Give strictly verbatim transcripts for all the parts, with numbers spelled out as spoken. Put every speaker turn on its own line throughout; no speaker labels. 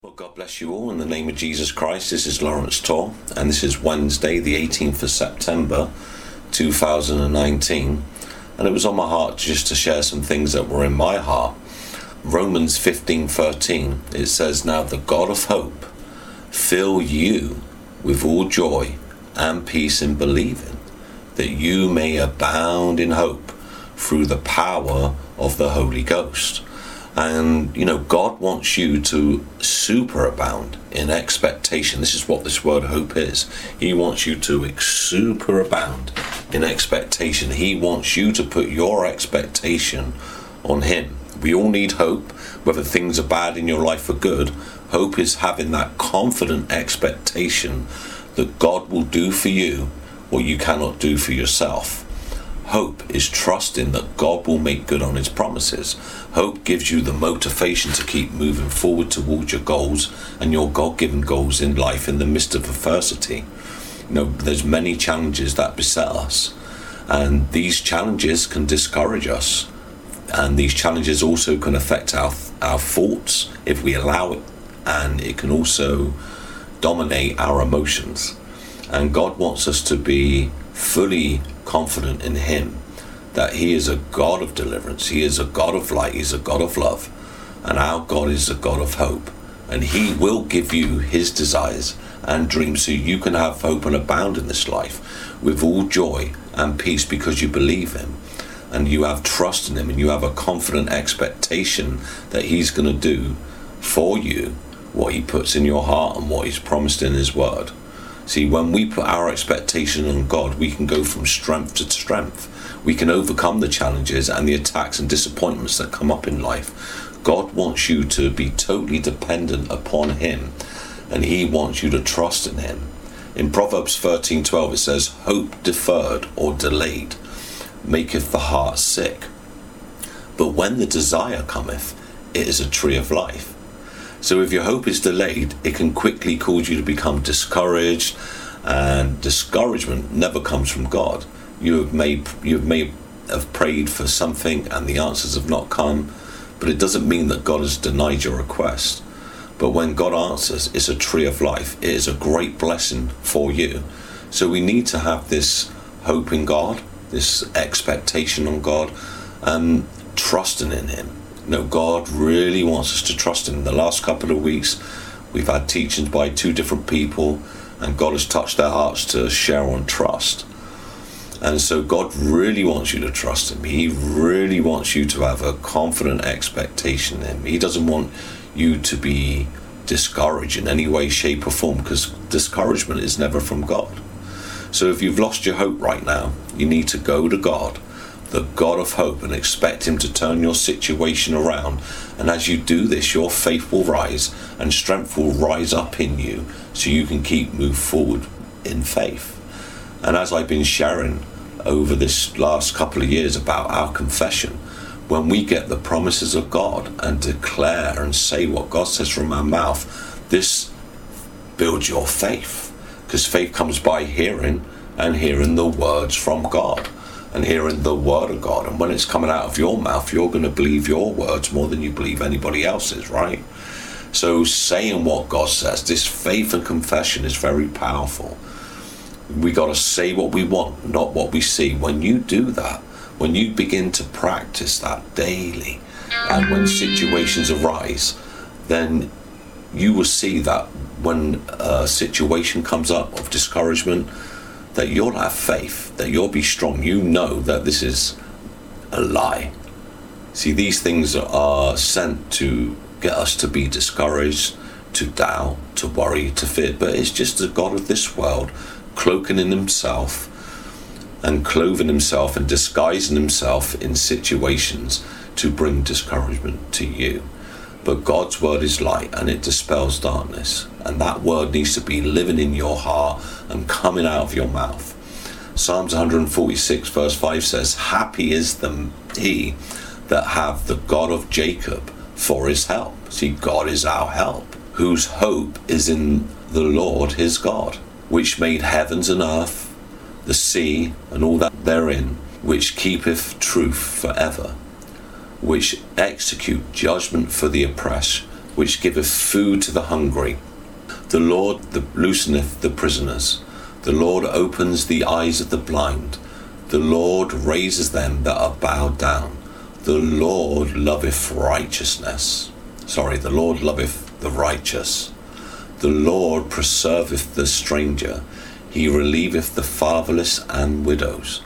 Well, God bless you all in the name of Jesus Christ. This is Lawrence Torr, and this is Wednesday, the eighteenth of September, two thousand nineteen. And it was on my heart just to share some things that were in my heart. Romans fifteen thirteen, it says, "Now the God of hope fill you with all joy and peace in believing, that you may abound in hope through the power of the Holy Ghost." And, you know, God wants you to superabound in expectation. This is what this word hope is. He wants you to superabound in expectation. He wants you to put your expectation on Him. We all need hope, whether things are bad in your life or good. Hope is having that confident expectation that God will do for you what you cannot do for yourself. Hope is trusting that God will make good on His promises. Hope gives you the motivation to keep moving forward towards your goals and your God-given goals in life in the midst of adversity. You know, there's many challenges that beset us, and these challenges can discourage us, and these challenges also can affect our our thoughts if we allow it, and it can also dominate our emotions. And God wants us to be fully confident in Him, that He is a God of deliverance, He is a God of light, He's a God of love, and our God is a God of hope, and He will give you His desires and dreams so you can have hope and abound in this life with all joy and peace because you believe Him and you have trust in Him and you have a confident expectation that He's going to do for you what He puts in your heart and what He's promised in His word. See, when we put our expectation on God, we can go from strength to strength. We can overcome the challenges and the attacks and disappointments that come up in life. God wants you to be totally dependent upon Him, and He wants you to trust in Him. In Proverbs thirteen twelve it says, "Hope deferred or delayed maketh the heart sick, but when the desire cometh, it is a tree of life." So if your hope is delayed, it can quickly cause you to become discouraged, and discouragement never comes from God. You have made, you have may have prayed for something and the answers have not come, but it doesn't mean that God has denied your request. But when God answers, it's a tree of life. It is a great blessing for you. So we need to have this hope in God, this expectation on God, and trusting in Him. You know, God really wants us to trust Him. In the last couple of weeks, we've had teachings by two different people, and God has touched their hearts to share on trust. And so God really wants you to trust Him. He really wants you to have a confident expectation in Him. He doesn't want you to be discouraged in any way, shape or form, because discouragement is never from God. So if you've lost your hope right now, you need to go to God, the God of hope, and expect Him to turn your situation around. And as you do this, your faith will rise and strength will rise up in you so you can keep move forward in faith. And as I've been sharing over this last couple of years about our confession, when we get the promises of God and declare and say what God says from our mouth, this builds your faith, because faith comes by hearing, and hearing the words from God, and hearing the word of God. And when it's coming out of your mouth, you're going to believe your words more than you believe anybody else's, right? So saying what God says, this faith and confession is very powerful. We got to say what we want, not what we see. When you do that, when you begin to practice that daily, and when situations arise, then you will see that when a situation comes up of discouragement, that you'll have faith, that you'll be strong. You know that this is a lie. See, these things are sent to get us to be discouraged, to doubt, to worry, to fear. But it's just the God of this world cloaking in Himself and clothing Himself and disguising Himself in situations to bring discouragement to you. But God's word is light, and it dispels darkness, and that word needs to be living in your heart and coming out of your mouth. Psalms one forty-six verse five says, "Happy is the he that have the God of Jacob for his help." See, God is our help, whose hope is in the Lord his God, which made heavens and earth, the sea, and all that therein, which keepeth truth forever, which execute judgment for the oppressed, which giveth food to the hungry. The Lord the, looseneth the prisoners. The Lord opens the eyes of the blind. The Lord raises them that are bowed down. The Lord loveth righteousness. Sorry, the Lord loveth the righteous. The Lord preserveth the stranger. He relieveth the fatherless and widows.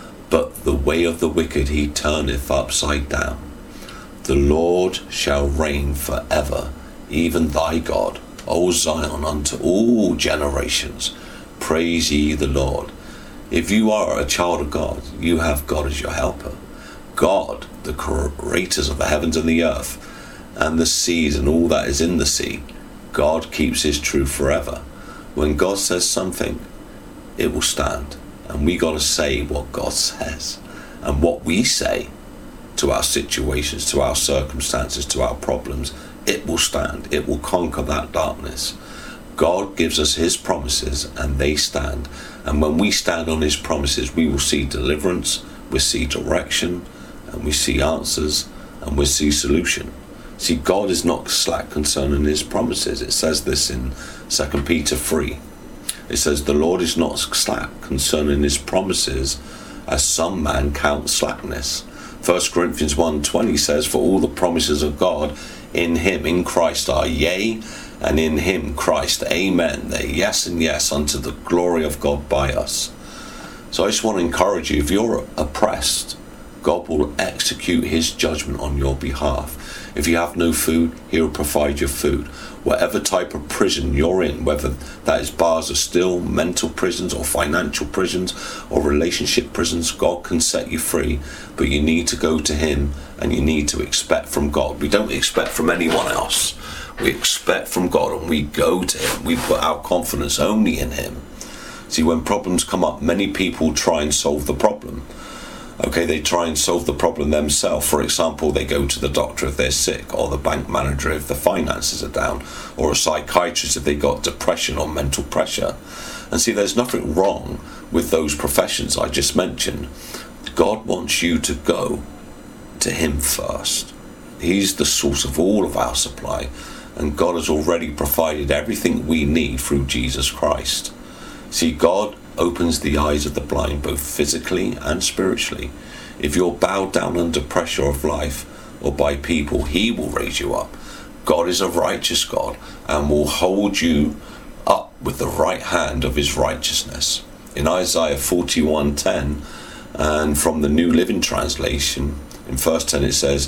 But the way of the wicked he turneth upside down. The Lord shall reign for ever, even thy God, O Zion, unto all generations. Praise ye the Lord. If you are a child of God, you have God as your helper. God, the creators of the heavens and the earth, and the seas and all that is in the sea, God keeps his truth forever. When God says something, it will stand. And we got to say what God says. And what we say to our situations, to our circumstances, to our problems, it will stand. It will conquer that darkness. God gives us his promises and they stand. And when we stand on his promises, we will see deliverance, we see direction, and we see answers, and we see solution. See, God is not slack concerning his promises. It says this in Second Peter three. It says, the Lord is not slack concerning his promises, as some man count slackness. First Corinthians one twenty says, for all the promises of God in him, in Christ, are yea, and in him, Christ, amen. They're yes and yes unto the glory of God by us. So I just want to encourage you, if you're oppressed, God will execute his judgment on your behalf. If you have no food, he will provide your food. Whatever type of prison you're in, whether that is bars of steel, mental prisons, or financial prisons, or relationship prisons, God can set you free. But you need to go to him, and you need to expect from God. We don't expect from anyone else. We expect from God, and we go to him. We put our confidence only in him. See, when problems come up, many people try and solve the problem. Okay, they try and solve the problem themselves. For example, they go to the doctor if they're sick, or the bank manager if the finances are down, or a psychiatrist if they got depression or mental pressure. And see, there's nothing wrong with those professions I just mentioned. God wants you to go to him first. He's the source of all of our supply, and God has already provided everything we need through Jesus Christ. See, God opens the eyes of the blind, both physically and spiritually. If you're bowed down under pressure of life or by people, he will raise you up. God is a righteous God and will hold you up with the right hand of his righteousness. In Isaiah forty-one ten, and from the New Living Translation, in verse ten it says,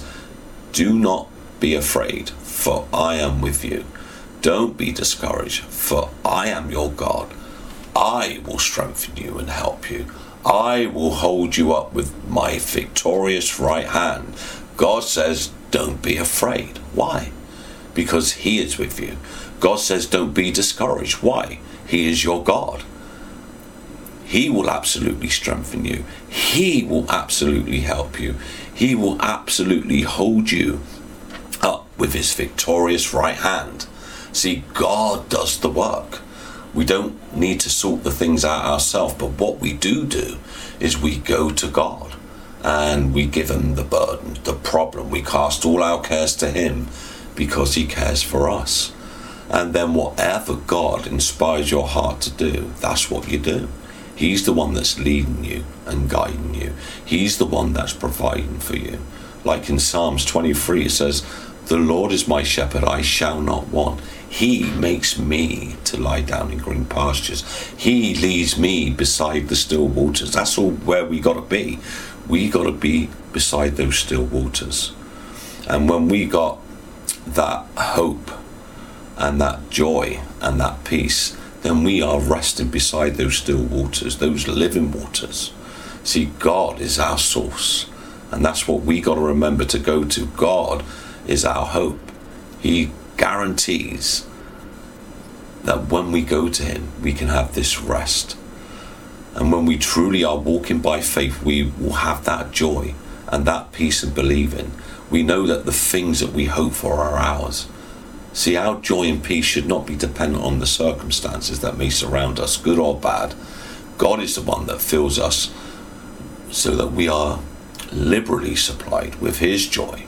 do not be afraid, for I am with you. Don't be discouraged, for I am your God. I will strengthen you and help you. I will hold you up with my victorious right hand. God says, don't be afraid. Why? Because he is with you. God says, don't be discouraged. Why? He is your God. He will absolutely strengthen you. He will absolutely help you. He will absolutely hold you up with his victorious right hand. See, God does the work. We don't need to sort the things out ourselves, but what we do do is we go to God and we give him the burden, the problem. We cast all our cares to him because he cares for us. And then whatever God inspires your heart to do, that's what you do. He's the one that's leading you and guiding you. He's the one that's providing for you. Like in Psalms twenty-three, it says, the Lord is my shepherd, I shall not want. He makes me to lie down in green pastures. He leads me beside the still waters. That's all where we got to be. We got to be beside those still waters. And when we got that hope and that joy and that peace, then we are resting beside those still waters, those living waters. See, God is our source. And that's what we got to remember to go to. God is our hope. He guarantees that when we go to him, we can have this rest. And when we truly are walking by faith, we will have that joy and that peace and believing. We know that the things that we hope for are ours. See, our joy and peace should not be dependent on the circumstances that may surround us, good or bad. God is the one that fills us so that we are liberally supplied with his joy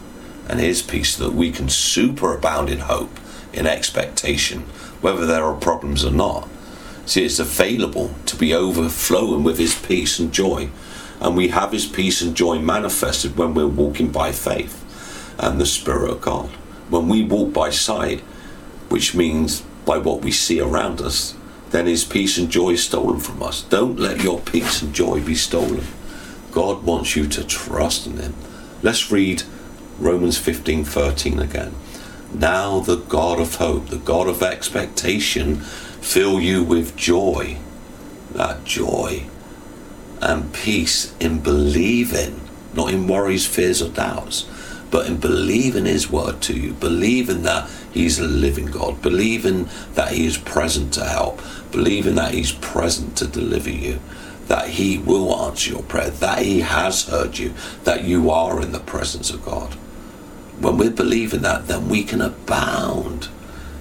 and his peace, so that we can superabound in hope, in expectation, whether there are problems or not. See, it's available to be overflowing with his peace and joy. And we have his peace and joy manifested when we're walking by faith and the Spirit of God. When we walk by sight, which means by what we see around us, then his peace and joy is stolen from us. Don't let your peace and joy be stolen. God wants you to trust in him. Let's read Romans fifteen thirteen again. Now the God of hope, the God of expectation, fill you with joy, that joy, and peace in believing, not in worries, fears or doubts, but in believing his word to you, believing that he's a living God, believing that he is present to help, believing that he's present to deliver you, that he will answer your prayer, that he has heard you, that you are in the presence of God. When we're believing that, then we can abound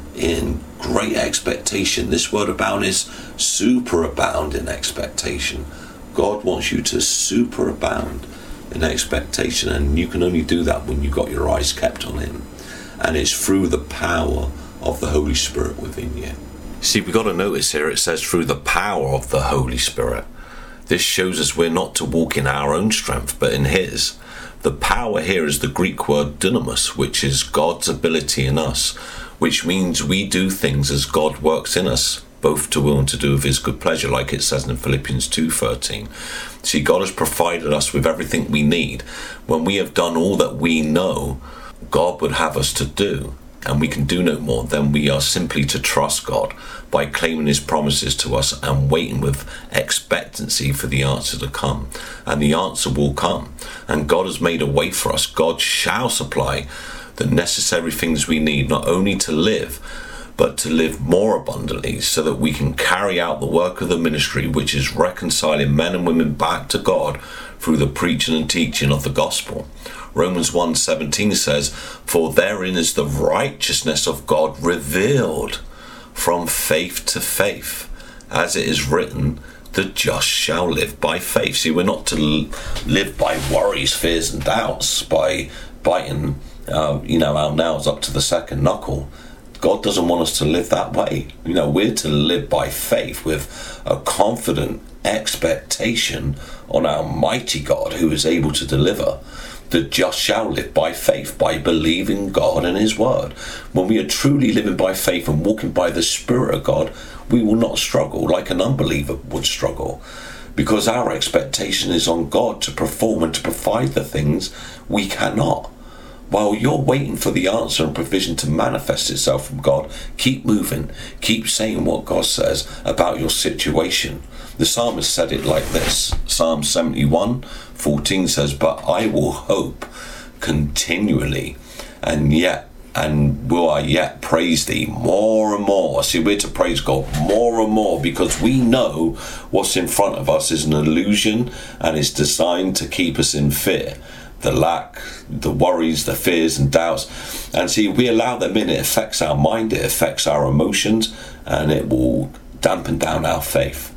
in great expectation. This word abound is superabound in expectation. God wants you to superabound in expectation, and you can only do that when you've got your eyes kept on him, and it's through the power of the Holy Spirit within you. See, we've got to notice here it says through the power of the Holy Spirit. This shows us we're not to walk in our own strength, but in his. The power here is the Greek word dunamis, which is God's ability in us, which means we do things as God works in us, both to will and to do of his good pleasure, like it says in Philippians two thirteen. See, God has provided us with everything we need. When we have done all that we know God would have us to do, and we can do no more, then we are simply to trust God by claiming his promises to us and waiting with expectancy for the answer to come. And the answer will come. And God has made a way for us. God shall supply the necessary things we need, not only to live, but to live more abundantly, so that we can carry out the work of the ministry, which is reconciling men and women back to God through the preaching and teaching of the gospel. Romans one seventeen says, for therein is the righteousness of God revealed from faith to faith. As it is written, the just shall live by faith. See, we're not to live by worries, fears and doubts, by biting uh, you know, our nails up to the second knuckle. God doesn't want us to live that way. You know, we're to live by faith with a confident expectation on our mighty God who is able to deliver. The just shall live by faith, by believing God and his word. When we are truly living by faith and walking by the Spirit of God, we will not struggle like an unbeliever would struggle, because our expectation is on God to perform and to provide the things we cannot. While you're waiting for the answer and provision to manifest itself from God, keep moving. Keep saying what God says about your situation. The psalmist said it like this. Psalm seventy-one fourteen says, but I will hope continually, and yet, and will I yet praise thee more and more. See, we're to praise God more and more, because we know what's in front of us is an illusion, and it's designed to keep us in fear. The lack, the worries, the fears and doubts. And see, we allow them in, it affects our mind, it affects our emotions, and it will dampen down our faith.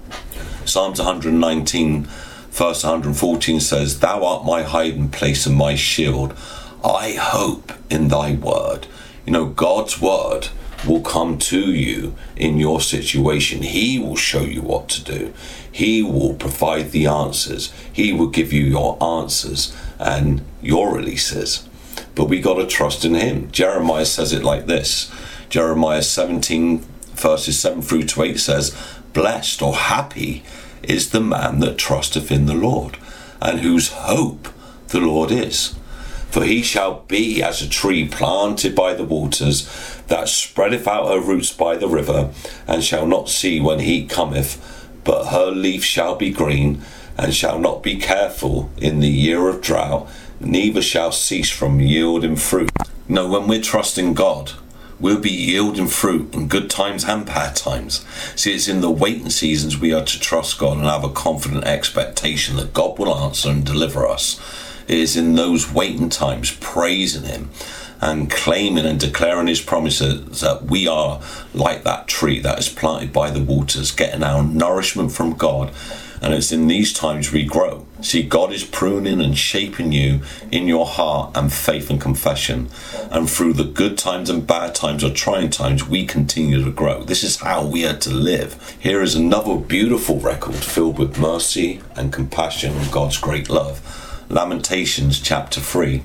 Psalms one nineteen, verse one fourteen says, thou art my hiding place and my shield. I hope in thy word. You know, God's word will come to you in your situation. He will show you what to do. He will provide the answers. He will give you your answers and your releases. But we got to trust in him. Jeremiah says it like this. Jeremiah seventeen verses seven through to eight says, blessed or happy is the man that trusteth in the Lord, and whose hope the Lord is. For he shall be as a tree planted by the waters, that spreadeth out her roots by the river, and shall not see when heat cometh, but her leaf shall be green, and shall not be careful in the year of drought, neither shall cease from yielding fruit. No, when we're trusting God, we'll be yielding fruit in good times and bad times. See, it's in the waiting seasons we are to trust God and have a confident expectation that God will answer and deliver us. It is in those waiting times, praising him and claiming and declaring his promises, that we are like that tree that is planted by the waters, getting our nourishment from God, And it's in these times we grow. See, God is pruning and shaping you in your heart and faith and confession. And through the good times and bad times or trying times, we continue to grow. This is how we are to live. Here is another beautiful record filled with mercy and compassion and God's great love. Lamentations chapter three,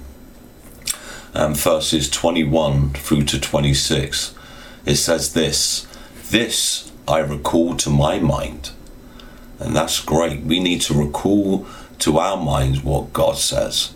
and verses twenty-one through to twenty-six. It says this, "This I recall to my mind." And that's great. We need to recall to our minds what God says.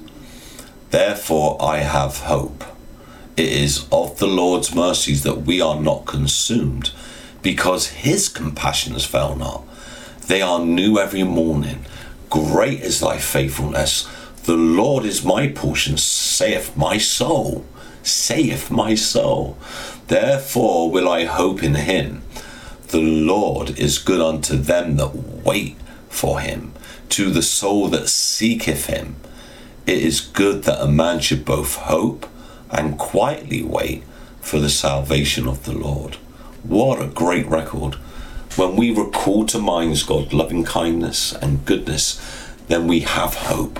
"Therefore I have hope. It is of the Lord's mercies that we are not consumed, because his compassions fail not. They are new every morning. Great is thy faithfulness. The Lord is my portion, saith my soul. Saith my soul. Therefore will I hope in him. The Lord is good unto them that wait for him, to the soul that seeketh him. It is good that a man should both hope and quietly wait for the salvation of the Lord." What a great record. When we recall to minds God's loving kindness and goodness, then we have hope.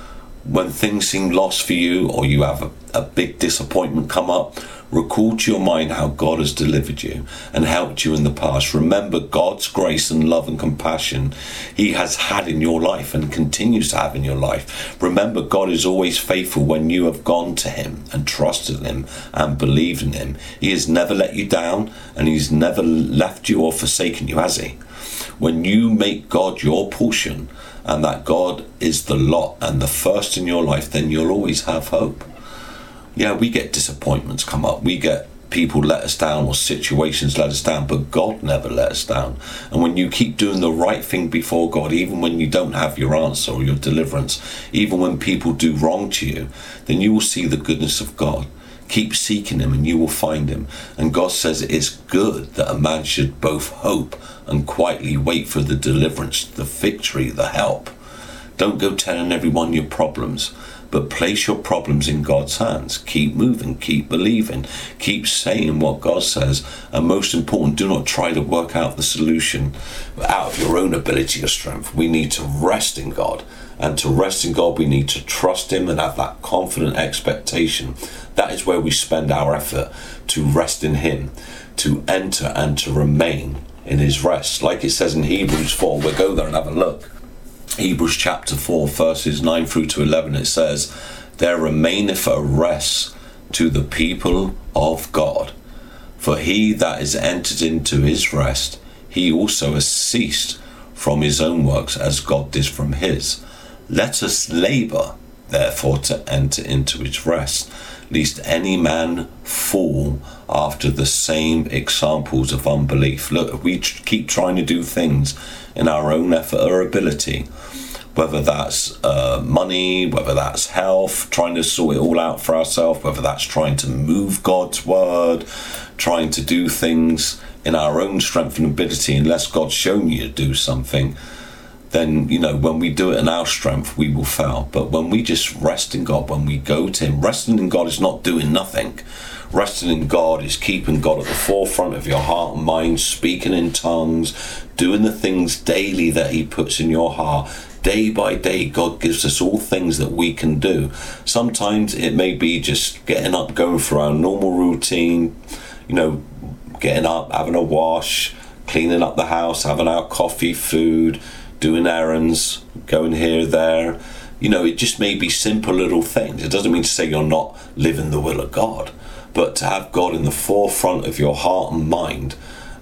When things seem lost for you, or you have a, a big disappointment come up, recall to your mind how God has delivered you and helped you in the past. Remember God's grace and love and compassion he has had in your life and continues to have in your life. Remember, God is always faithful when you have gone to him and trusted him and believed in him. He has never let you down, and he's never left you or forsaken you, has he? When you make God your portion, and that God is the lot and the first in your life, then you'll always have hope. Yeah, we get disappointments come up. We get people let us down, or situations let us down, but God never let us down. And when you keep doing the right thing before God, even when you don't have your answer or your deliverance, even when people do wrong to you, then you will see the goodness of God. Keep seeking him and you will find him. And God says it is good that a man should both hope and quietly wait for the deliverance, the victory, the help. Don't go telling everyone your problems, but place your problems in God's hands. Keep moving, keep believing, keep saying what God says. And most important, do not try to work out the solution out of your own ability or strength. We need to rest in God. And to rest in God, we need to trust him and have that confident expectation. That is where we spend our effort, to rest in him, to enter and to remain in his rest. Like it says in Hebrews four, we'll go there and have a look. Hebrews chapter four, verses nine through to eleven, it says, "There remaineth a rest to the people of God. For he that is entered into his rest, he also has ceased from his own works, as God did from his. Let us labour, therefore, to enter into his rest, lest any man fall after the same examples of unbelief." Look, we tr- keep trying to do things in our own effort or ability, whether that's uh, money, whether that's health, trying to sort it all out for ourselves, whether that's trying to move God's word, trying to do things in our own strength and ability, unless God's shown you to do something. Then, you know, when we do it in our strength, we will fail. But when we just rest in God, when we go to him, resting in God is not doing nothing. Resting in God is keeping God at the forefront of your heart and mind, speaking in tongues, doing the things daily that he puts in your heart. Day by day, God gives us all things that we can do. Sometimes it may be just getting up, going through our normal routine, you know, getting up, having a wash, cleaning up the house, having our coffee, food, doing errands, going here, there. You know, it just may be simple little things. It doesn't mean to say you're not living the will of God, but to have God in the forefront of your heart and mind,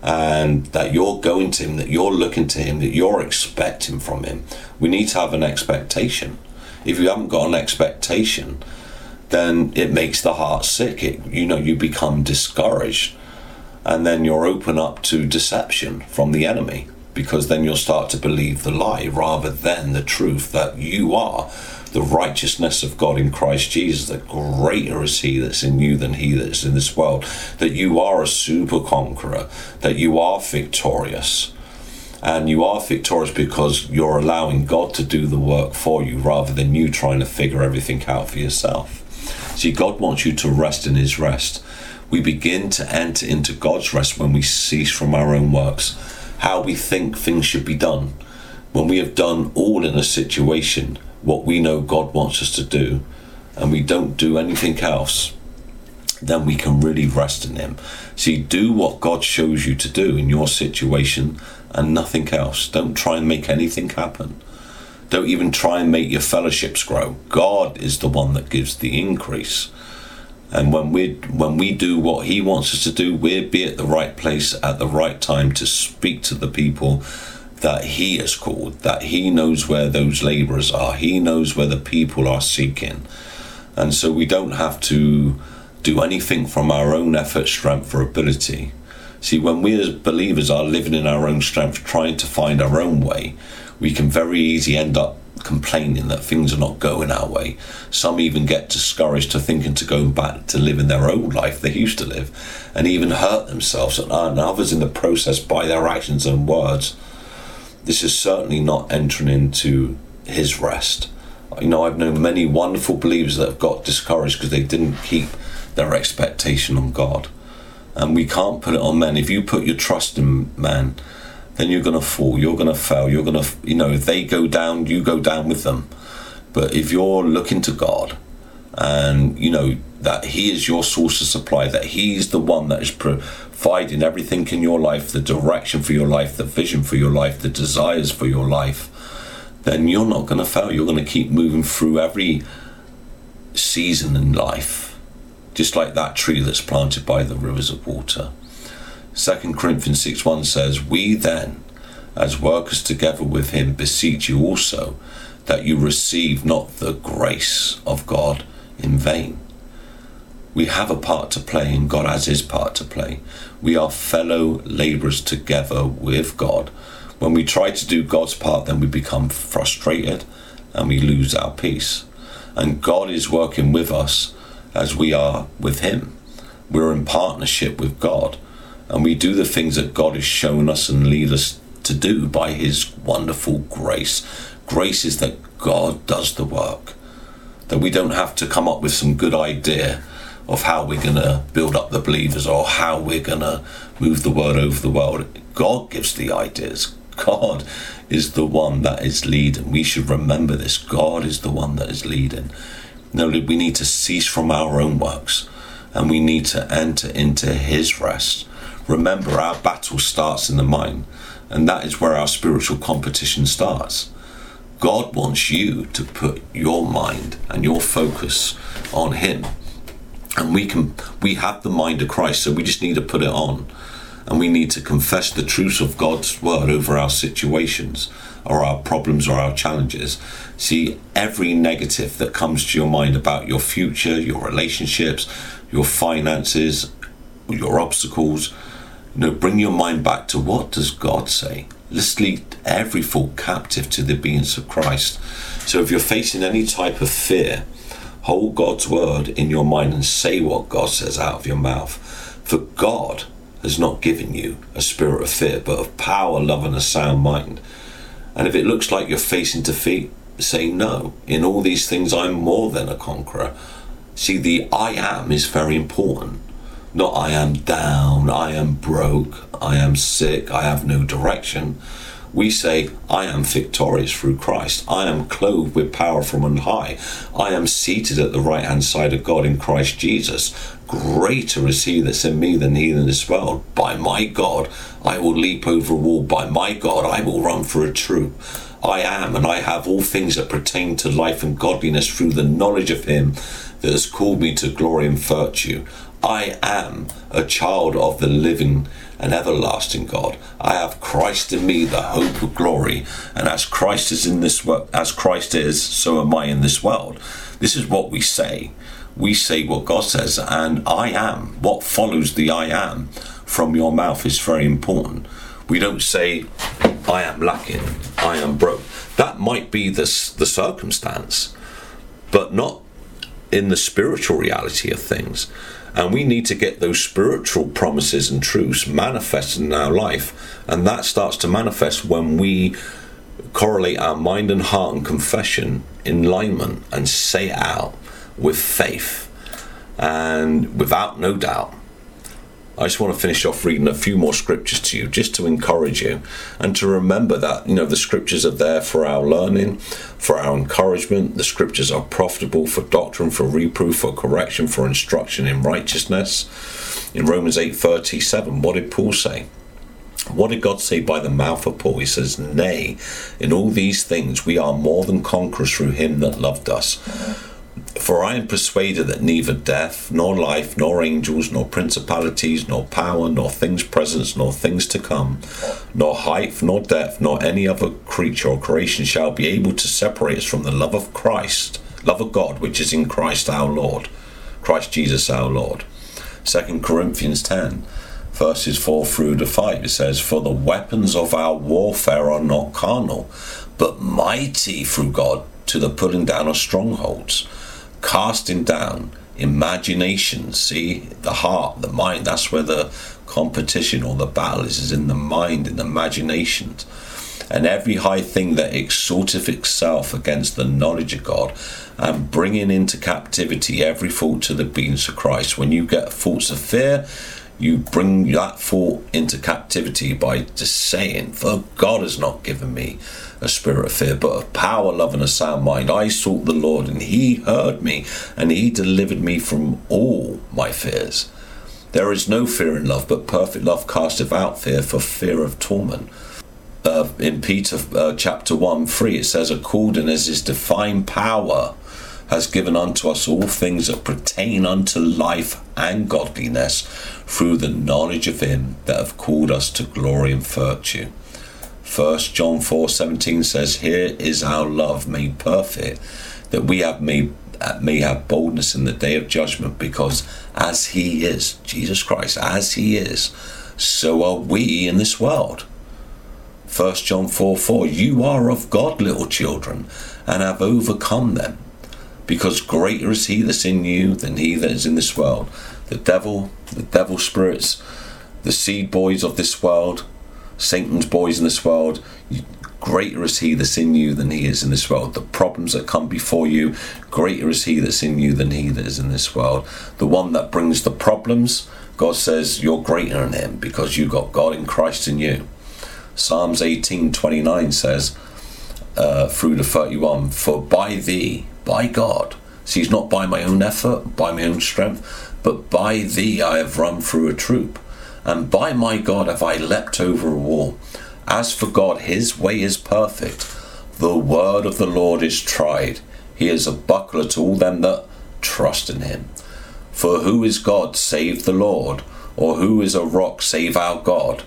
and that you're going to him, that you're looking to him, that you're expecting from him. We need to have an expectation. If you haven't got an expectation, then it makes the heart sick. It, you know, you become discouraged, and then you're open up to deception from the enemy, because then you'll start to believe the lie rather than the truth that you are the righteousness of God in Christ Jesus, that greater is he that's in you than he that's in this world, that you are a super conqueror, that you are victorious. And you are victorious because you're allowing God to do the work for you rather than you trying to figure everything out for yourself. See, God wants you to rest in his rest. We begin to enter into God's rest when we cease from our own works, how we think things should be done. When we have done all in a situation what we know God wants us to do, and we don't do anything else, then we can really rest in him. See, do what God shows you to do in your situation and nothing else. Don't try and make anything happen. Don't even try and make your fellowships grow. God is the one that gives the increase. And when we when we do what he wants us to do, we'll be at the right place at the right time to speak to the people that he has called, that he knows where those labourers are. He knows where the people are seeking. And so we don't have to do anything from our own effort, strength, or ability. See, when we as believers are living in our own strength, trying to find our own way, we can very easily end up complaining that things are not going our way. Some even get discouraged to thinking to go back to living their old life they used to live, and even hurt themselves and others in the process by their actions and words. This is certainly not entering into his rest. You know, I've known many wonderful believers that have got discouraged because they didn't keep their expectation on God. And we can't put it on men. If you put your trust in man, then you're going to fall, you're going to fail, you're going to, you know, if they go down, you go down with them. But if you're looking to God and, you know, that he is your source of supply, that he's the one that is providing everything in your life, the direction for your life, the vision for your life, the desires for your life, then you're not going to fail. You're going to keep moving through every season in life, just like that tree that's planted by the rivers of water. Second Corinthians six one says, "We then, as workers together with him, beseech you also, that you receive not the grace of God in vain." We have a part to play, and God has his part to play. We are fellow labourers together with God. When we try to do God's part, then we become frustrated and we lose our peace. And God is working with us as we are with him. We're in partnership with God, and we do the things that God has shown us and lead us to do by his wonderful grace. Grace is that God does the work, that we don't have to come up with some good idea of how we're going to build up the believers or how we're going to move the word over the world. God gives the ideas. God is the one that is leading. We should remember this. God is the one that is leading. No, we need to cease from our own works, and we need to enter into his rest. Remember, our battle starts in the mind, and that is where our spiritual competition starts. God wants you to put your mind and your focus on him. And we can, we have the mind of Christ, so we just need to put it on. And we need to confess the truth of God's word over our situations, or our problems, or our challenges. See, every negative that comes to your mind about your future, your relationships, your finances, your obstacles, you know, bring your mind back to what does God say. Let's lead every thought captive to the obedience of Christ. So if you're facing any type of fear, hold God's word in your mind and say what God says out of your mouth. For God has not given you a spirit of fear, but of power, love, and a sound mind. And if it looks like you're facing defeat, say no. In all these things, I'm more than a conqueror. See, the I am is very important. Not I am down, I am broke, I am sick, I have no direction. We say, I am victorious through Christ. I am clothed with power from on high. I am seated at the right hand side of God in Christ Jesus. Greater is he that's in me than he in this world. By my God, I will leap over a wall. By my God, I will run through a troop. I am, and I have all things that pertain to life and godliness through the knowledge of him that has called me to glory and virtue. I am a child of the living and everlasting God. I have Christ in me, the hope of glory, and as Christ is in this world, as Christ is, so am I in this world. This is what we say. We say what God says, and I am. What follows the I am from your mouth is very important. We don't say, I am lacking, I am broke. That might be the, the circumstance, but not in the spiritual reality of things. And we need to get those spiritual promises and truths manifested in our life. And that starts to manifest when we correlate our mind and heart and confession in alignment and say it out with faith and without no doubt. I just want to finish off reading a few more scriptures to you, just to encourage you and to remember that, you know, the scriptures are there for our learning, for our encouragement. The scriptures are profitable for doctrine, for reproof, for correction, for instruction in righteousness. In Romans eight thirty-seven, what did Paul say? What did God say by the mouth of Paul? He says, "Nay, in all these things we are more than conquerors through him that loved us. For I am persuaded that neither death, nor life, nor angels, nor principalities, nor power, nor things present, nor things to come, nor height, nor depth, nor any other creature or creation shall be able to separate us from the love of Christ, love of God, which is in Christ our Lord." Christ Jesus our Lord. Second Corinthians ten, verses four through to five, it says, "For the weapons of our warfare are not carnal, but mighty through God to the pulling down of strongholds, casting down imaginations." See, the heart, the mind, that's where the competition or the battle is, is in the mind, in the imaginations. "And every high thing that exalteth itself against the knowledge of God, and bringing into captivity every thought to the obedience of Christ." When you get thoughts of fear, you bring that thought into captivity by just saying, "For God has not given me a spirit of fear, but of power, love, and a sound mind. I sought the Lord, and he heard me, and he delivered me from all my fears." There is no fear in love, but perfect love casteth out fear, for fear of torment. Uh, in Peter uh, chapter one, three, it says, "According as his divine power has given unto us all things that pertain unto life and godliness, through the knowledge of him that hath called us to glory and virtue." First John four seventeen says, "Here is our love made perfect, that we have made may have boldness in the day of judgment, because as he is," Jesus Christ, "as he is, so are we in this world." First John four four, "You are of God, little children, and have overcome them, because greater is he that's in you than he that is in this world." The devil, the devil spirits, the seed boys of this world, Satan's boys in this world, greater is he that's in you than he is in this world. The problems that come before you, greater is he that's in you than he that is in this world. The one that brings the problems, God says you're greater than him, because you got God in Christ in you. Psalms eighteen twenty-nine says, uh, through to thirty-one, "For by thee," by God, see, it's not by my own effort, by my own strength, "but by thee I have run through a troop, and by my God have I leapt over a wall. As for God, his way is perfect. The word of the Lord is tried. He is a buckler to all them that trust in him. For who is God save the Lord? Or who is a rock save our God?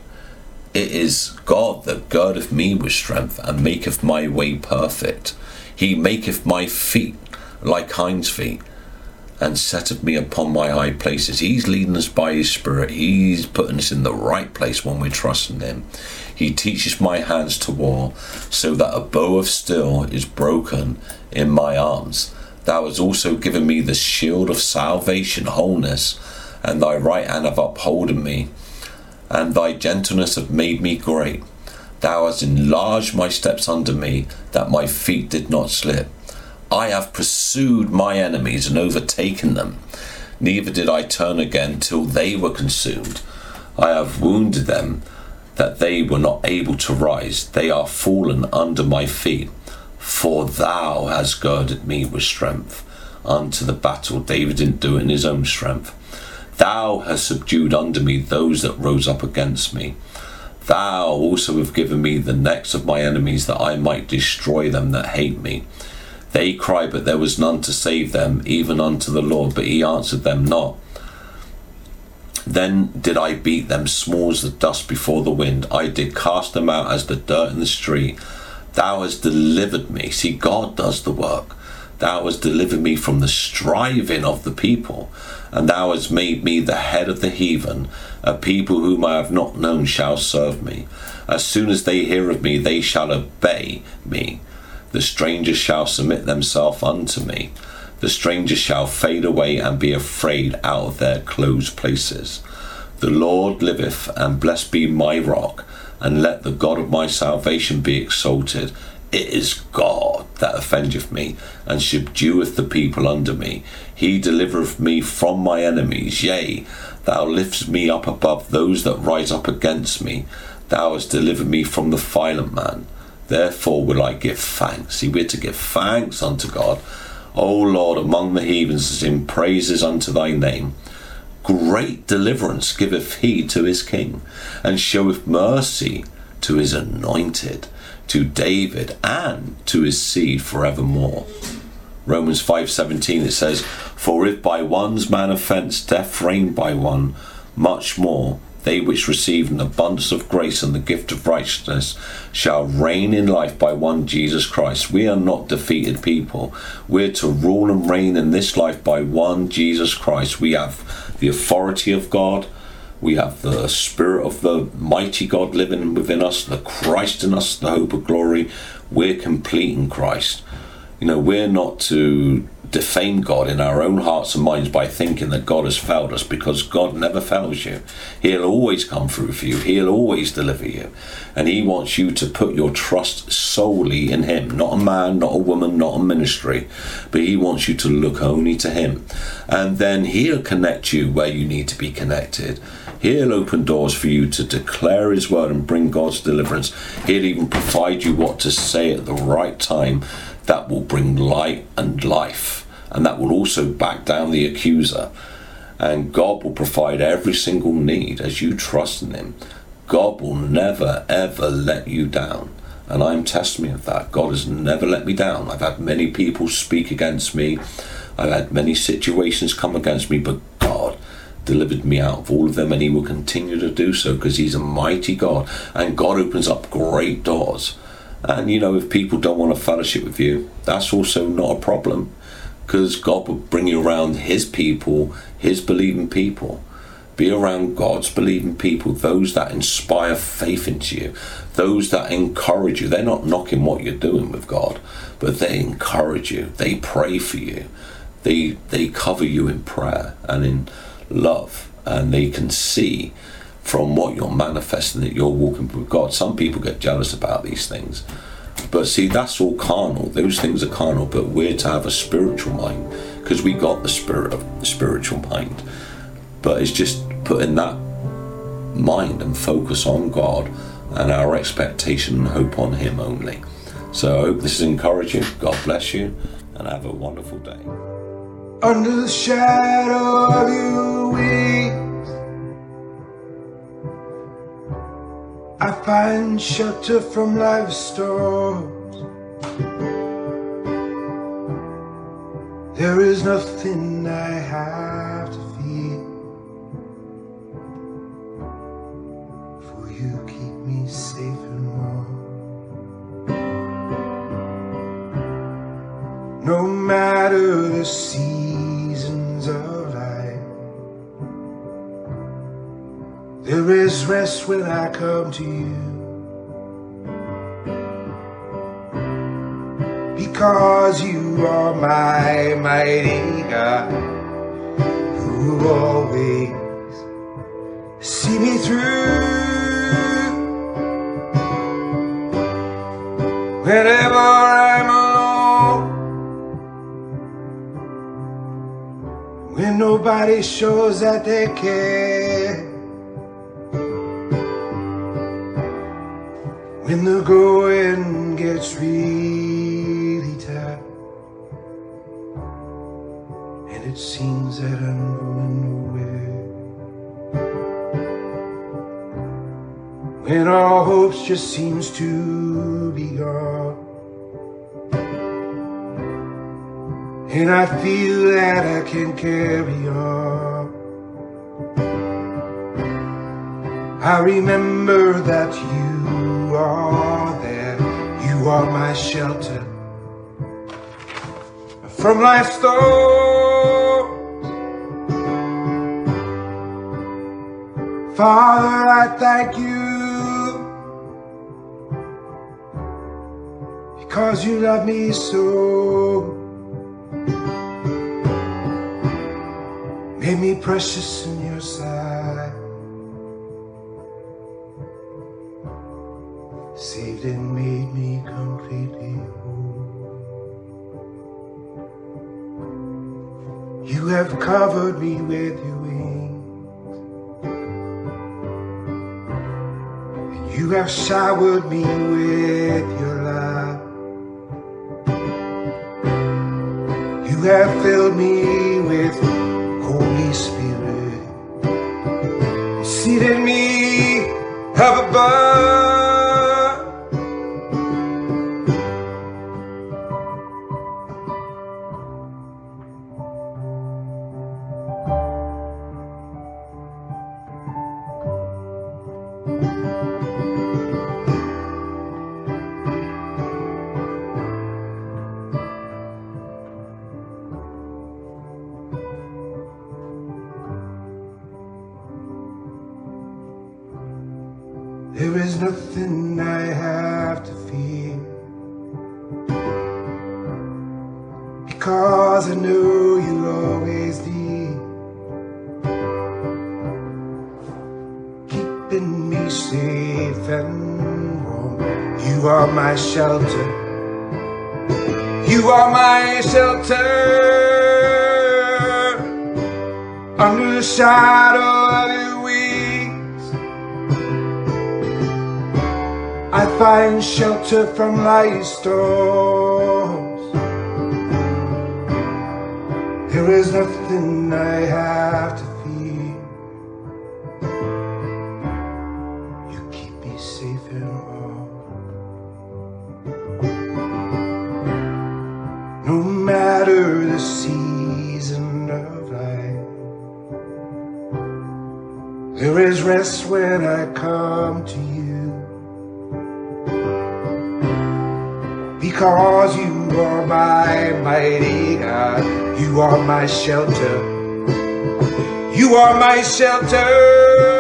It is God that girdeth me with strength, and maketh my way perfect. He maketh my feet like hinds' feet, and setteth me upon my high places." He's leading us by his Spirit. He's putting us in the right place when we're trusting him. "He teaches my hands to war, so that a bow of steel is broken in my arms. Thou hast also given me the shield of salvation, wholeness, and thy right hand hath upholden me, and thy gentleness hath made me great. Thou hast enlarged my steps under me, that my feet did not slip. I have pursued my enemies and overtaken them. Neither did I turn again till they were consumed. I have wounded them, that they were not able to rise. They are fallen under my feet. For thou hast girded me with strength unto the battle." David didn't do it in his own strength. "Thou hast subdued under me those that rose up against me. Thou also hast given me the necks of my enemies, that I might destroy them that hate me. They cried, but there was none to save them, even unto the Lord, but he answered them not. Then did I beat them small as the dust before the wind. I did cast them out as the dirt in the street. Thou hast delivered me." See, God does the work. "Thou hast delivered me from the striving of the people, and thou hast made me the head of the heathen. A people whom I have not known shall serve me. As soon as they hear of me, they shall obey me. The strangers shall submit themselves unto me. The strangers shall fade away and be afraid out of their closed places. The Lord liveth, and blessed be my rock, and let the God of my salvation be exalted. It is God that offendeth me, and subdueth the people under me. He delivereth me from my enemies. Yea, thou liftest me up above those that rise up against me. Thou hast delivered me from the violent man. Therefore will I give thanks. See, we're to give thanks unto God. O Lord, among the heathens, sing praises unto thy name. Great deliverance giveth he to his king, and showeth mercy to his anointed, to David and to his seed forevermore. Romans five seventeen, it says, For if by one's man offence death reigned by one, much more they which receive an abundance of grace and the gift of righteousness shall reign in life by one Jesus Christ. We are not defeated people. We're to rule and reign in this life by one Jesus Christ. We have the authority of God. We have the Spirit of the mighty God living within us, the Christ in us, the hope of glory. We're complete in Christ. You know, we're not to defame God in our own hearts and minds by thinking that God has failed us, because God never fails you. He'll always come through for you. He'll always deliver you. And he wants you to put your trust solely in him. Not a man, not a woman, not a ministry. But he wants you to look only to him. And then he'll connect you where you need to be connected. He'll open doors for you to declare his word and bring God's deliverance. He'll even provide you what to say at the right time that will bring light and life. And that will also back down the accuser. And God will provide every single need as you trust in him. God will never, ever let you down. And I'm testimony of that. God has never let me down. I've had many people speak against me. I've had many situations come against me, but God delivered me out of all of them, and he will continue to do so, because he's a mighty God, and God opens up great doors. And you know, if people don't want to fellowship with you, that's also not a problem, because God will bring you around his people, his believing people. Be around God's believing people, those that inspire faith into you, those that encourage you. They're not knocking what you're doing with God, but they encourage you. They pray for you. They they cover you in prayer and in love, and they can see from what you're manifesting that you're walking with God. Some people get jealous about these things, but see, that's all carnal. Those things are carnal, but we're to have a spiritual mind, because we got the spirit of the spiritual mind. But it's just putting that mind and focus on God and our expectation and hope on him only. So I hope this has encouraged you. God bless you, and have a wonderful day.
Under the shadow of your wings, I find shelter from life's storms. There is nothing I have to fear, for you keep me safe and warm. No matter the seasons of life, there is rest when I come to you, because you are my mighty God, who always see me through. Whenever I'm alone, when nobody shows that they care, when the going gets really tough, and it seems that I'm going nowhere, when all hope just seems to be gone, and I feel that I can carry on, I remember that you are there. You are my shelter from life's storms. Father, I thank you, because you love me so. Made me precious in your sight. saved and made me completely whole. You have covered me with your wings, and you have showered me with your love. You have filled me with Holy Spirit, seated me up above. There is nothing I have to fear, because I know you're always there, keeping me safe and warm. You are my shelter, you are my shelter, under the shadow of your wings I find shelter from life's storms. There is nothing I have to fear. You keep me safe and warm. No matter the season of life, there is rest when I come to you. Because you are my mighty God, you are my shelter, you are my shelter.